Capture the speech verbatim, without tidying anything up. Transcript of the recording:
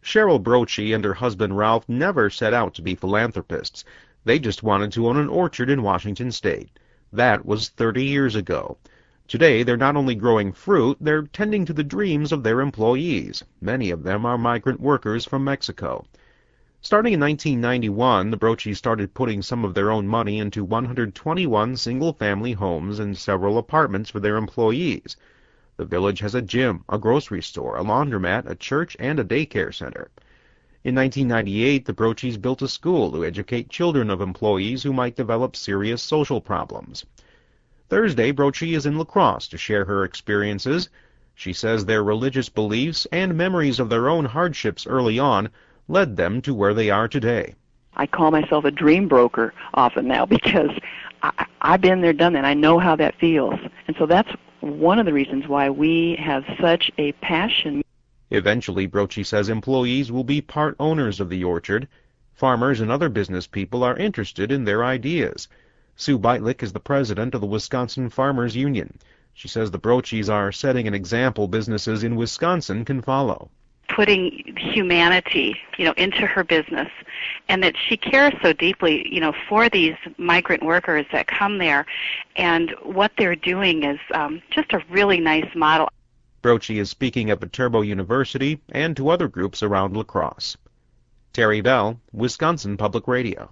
Cheryl Broche and her husband Ralph never set out to be philanthropists. They just wanted to own an orchard in Washington State. That was thirty years ago. Today, they're not only growing fruit, they're tending to the dreams of their employees. Many of them are migrant workers from Mexico. Starting in nineteen ninety-one, the Broches started putting some of their own money into one hundred twenty-one single-family homes and several apartments for their employees. The village has a gym, a grocery store, a laundromat, a church, and a daycare center. In nineteen ninety-eight, the Broches built a school to educate children of employees who might develop serious social problems. Thursday, Broche is in La Crosse to share her experiences. She says their religious beliefs and memories of their own hardships early on led them to where they are today. I call myself a dream broker often now because I, I've been there, done that. I know how that feels. And so that's one of the reasons why we have such a passion. Eventually, Broche says employees will be part owners of the orchard. Farmers and other business people are interested in their ideas. Sue Beitlich is the president of the Wisconsin Farmers Union. She says the Broches are setting an example businesses in Wisconsin can follow. Putting humanity, you know, into her business, and that she cares so deeply, you know, for these migrant workers that come there, and what they're doing is um, just a really nice model. Broche is speaking at Viterbo University and to other groups around La Crosse. Terry Bell, Wisconsin Public Radio.